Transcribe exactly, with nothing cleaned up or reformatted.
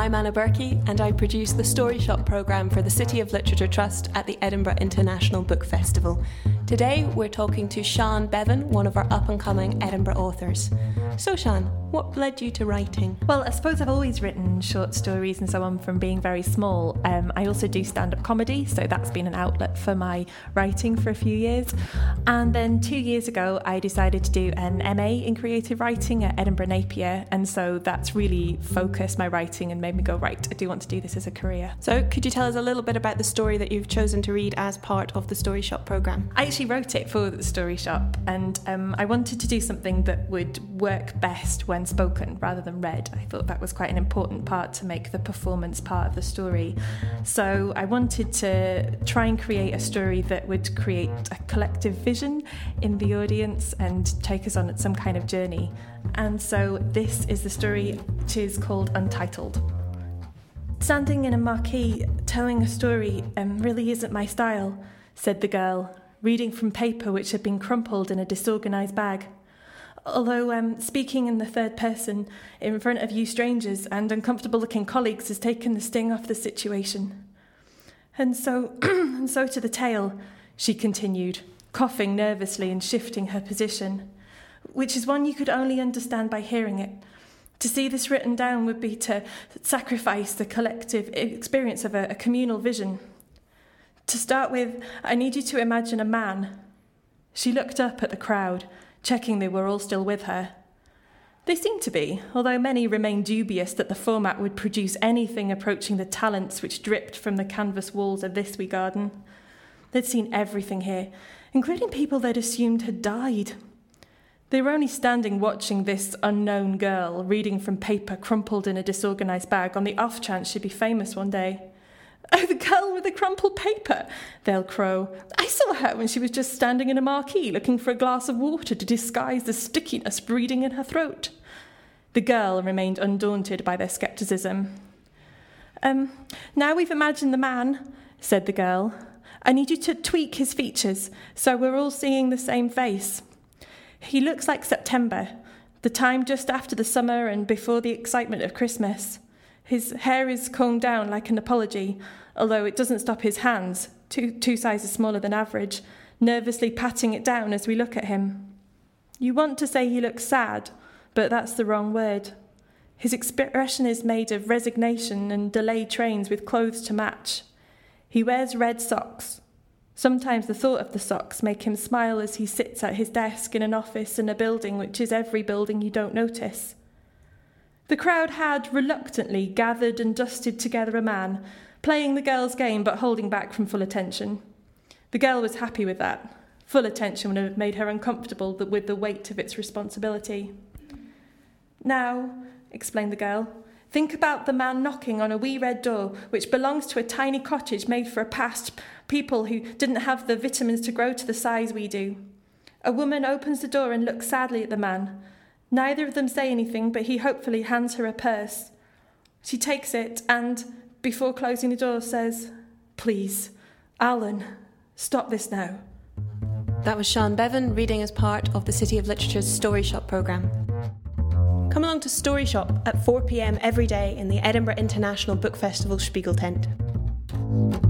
I'm Anna Berkey and I produce the Story Shop programme for the City of Literature Trust at the Edinburgh International Book Festival. Today we're talking to Sian Bevan, one of our up-and-coming Edinburgh authors. So Sian, what led you to writing? Well, I suppose I've always written short stories and so on from being very small. Um, I also do stand-up comedy, so that's been an outlet for my writing for a few years. And then two years ago, I decided to do an M A in creative writing at Edinburgh Napier, and so that's really focused my writing and made me go, right, I do want to do this as a career. So could you tell us a little bit about the story that you've chosen to read as part of the Story Shop programme? I actually wrote it for the Story Shop, and um, I wanted to do something that would work best when spoken rather than read. I thought that was quite an important part to make the performance part of the story. So I wanted to try and create a story that would create a collective vision in the audience and take us on some kind of journey. And so this is the story, which is called Untitled. Standing in a marquee, telling a story um, really isn't my style, said the girl, reading from paper which had been crumpled in a disorganised bag. Although um, speaking in the third person in front of you strangers and uncomfortable-looking colleagues has taken the sting off the situation. And so, and so to the tale, she continued, coughing nervously and shifting her position, which is one you could only understand by hearing it. To see this written down would be to sacrifice the collective experience of a, a communal vision. To start with, I need you to imagine a man. She looked up at the crowd, checking they were all still with her. They seemed to be, although many remained dubious that the format would produce anything approaching the talents which dripped from the canvas walls of this wee garden. They'd seen everything here, including people they'd assumed had died. They were only standing watching this unknown girl reading from paper crumpled in a disorganised bag on the off chance she'd be famous one day. Oh, the girl with the crumpled paper, they'll crow. I saw her when she was just standing in a marquee looking for a glass of water to disguise the stickiness breeding in her throat. The girl remained undaunted by their scepticism. Um, now we've imagined the man, said the girl. I need you to tweak his features so we're all seeing the same face. He looks like September, the time just after the summer and before the excitement of Christmas. His hair is combed down like an apology, although it doesn't stop his hands, two, two sizes smaller than average, nervously patting it down as we look at him. You want to say he looks sad, but that's the wrong word. His expression is made of resignation and delayed trains with clothes to match. He wears red socks. Sometimes the thought of the socks make him smile as he sits at his desk in an office in a building which is every building you don't notice. The crowd had reluctantly gathered and dusted together a man, playing the girl's game but holding back from full attention. The girl was happy with that. Full attention would have made her uncomfortable with the weight of its responsibility. Now, explained the girl, think about the man knocking on a wee red door which belongs to a tiny cottage made for a past people who didn't have the vitamins to grow to the size we do. A woman opens the door and looks sadly at the man. Neither of them say anything, but he hopefully hands her a purse. She takes it and, before closing the door, says, Please, Alan, stop this now. That was Sian Bevan reading as part of the City of Literature's Story Shop programme. Come along to Story Shop at four p m every day in the Edinburgh International Book Festival Spiegel tent.